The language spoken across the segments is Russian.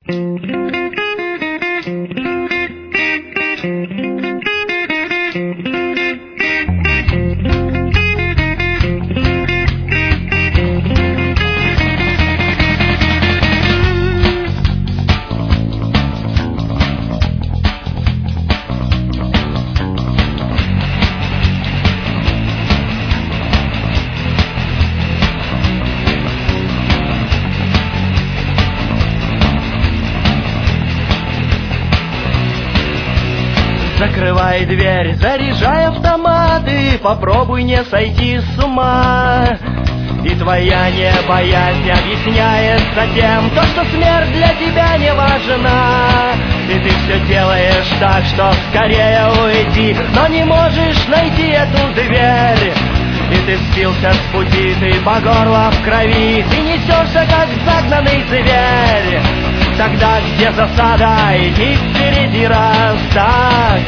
Закрывай дверь, заряжай автоматы, попробуй не сойти с ума. И твоя непоязнь объясняется тем, то, что смерть для тебя не важна. И ты все делаешь так, что скорее уйти, но не можешь найти эту дверь. И ты сбился с пути, ты по горло в крови, ты несешься, как загнанный зверь. Тогда где засада, иди впереди раз так.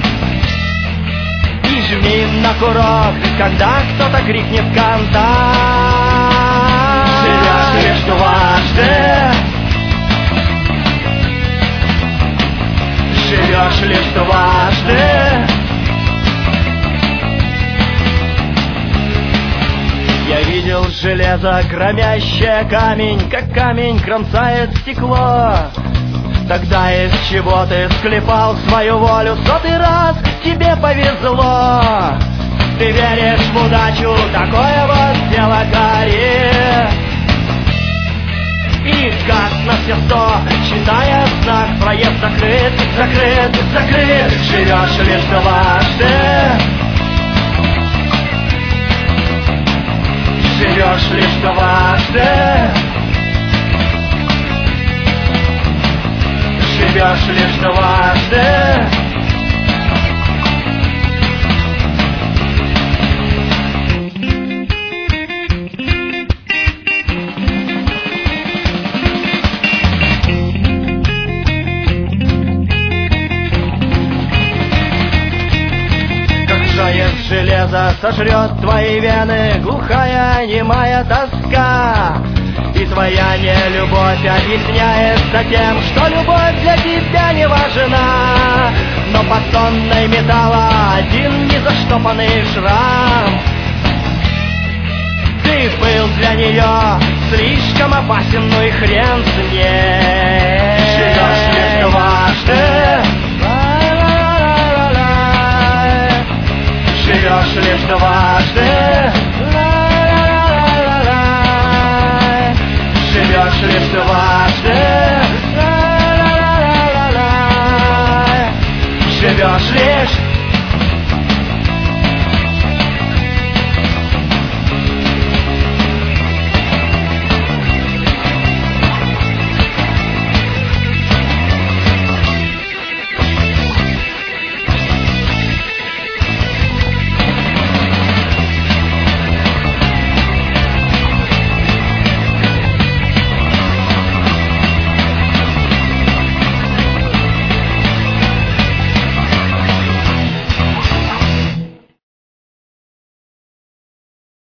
И жми на курок, когда кто-то крикнет «Контакт!». Живешь лишь дважды, живешь лишь дважды. Я видел железо, громящее камень, как камень кромсает стекло. Тогда из чего ты склепал свою волю, сотый раз тебе повезло. Ты веришь в удачу, такое вот дело Гарри. И газ на все 100, читая знак, проезд закрыт, закрыт, закрыт. Живешь лишь дважды, живешь лишь дважды, живешь лишь дважды. Из железа сожрет твои вены глухая, немая тоска. И твоя нелюбовь объясняется тем, что любовь для тебя не важна. Но под тонной металла один незаштопанный шрам. Ты был для нее слишком опасен, ну и хрен с ней. Живешь лишь дважды, живешь лишь дважды, живешь лишь дважды, живешь лишь